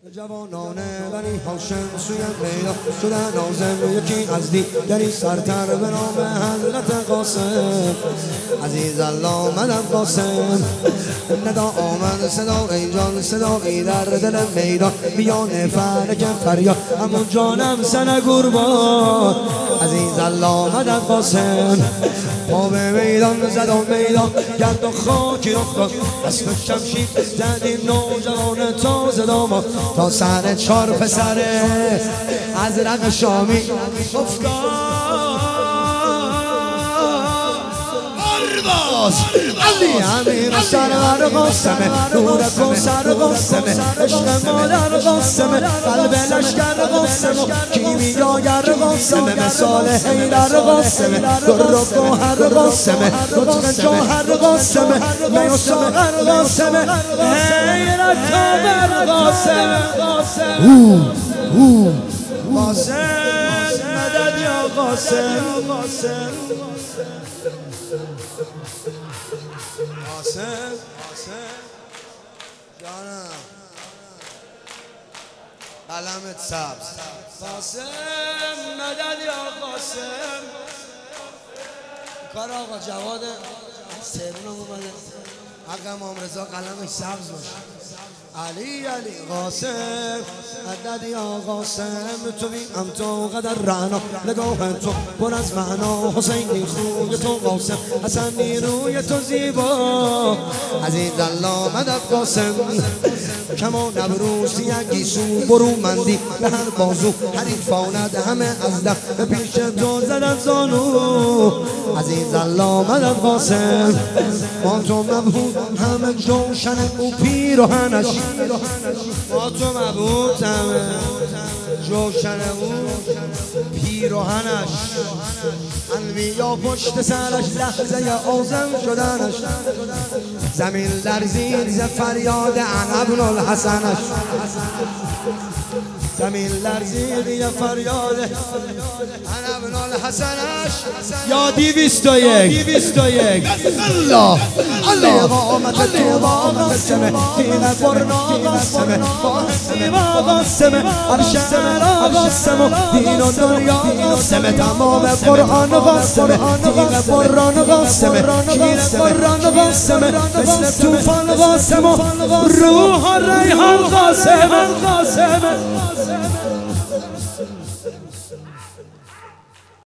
جوانان بنی هاشم سوی پیدا شدن نازم یکی از دیگری سرتر به نام حضرت قاسم. عزیز الله آمدم قاسم، ندا آمد صدا ای جان صدایی در دل میدان بیان فلک فریاد همون جانم سن قربان. عزیز الله آمدم قاسم، پا به میدان زد و میدان گرد و خاکی افتاد، اسب شمشیر زدیم نوجوان تازه داماد تا سر چار پسره از رق شامی افتاد. علی امیر سرور قاسمه، نور کوثر قاسمه، عشق مادر قاسمه، قلب لشکر قاسمه، کیمیاگر قاسمه، مثال حیدر قاسمه، در و گوهر قاسمه، لطف جوهر قاسمه، می و ساغر قاسمه، حیرت کامر قاسمه. قاسم مدد یا قاسم، قاسم جانم قلمت سبز. قاسم مدد یا قاسم. کار آقا جواد سرون اومده، حق امام رضا قلمش سبز باشه. علی قاسم مدد یا قاسم، تو بیم تو قدر رعنا نگاه تو پر از معنا، حسینی خوی تو قاسم، حسنی روی تو زیبا. عزیز الله مدد قاسم، کمان نبروسی یکی سو برومندی به هر بازو حریفاند همه از دف به پیش تو زدن زانو. عزیز الله مدد قاسم، ما تو مبهود همه جوشن او پیراهنش، ما تو مبهود همه جوشن او پیراهنش، انبیا پشت سرش لحظه آزم شدنش، زمین لرزید ز فریاد انا ابن الحسنش، زمین لرزید ز فریاد انا ابن الحسنش. یا 201 الله الله قامت تو قاسمه، دین قرنا قاسمه، با قاسمه، عرش مرا قاسمه، دین و دنیا قاسمه، تمام قرآن قاسمه، دین قرآن قاسمه، شیر قرآن قاسمه، مثل توفان قاسمه، روح و ریحان قاسمه.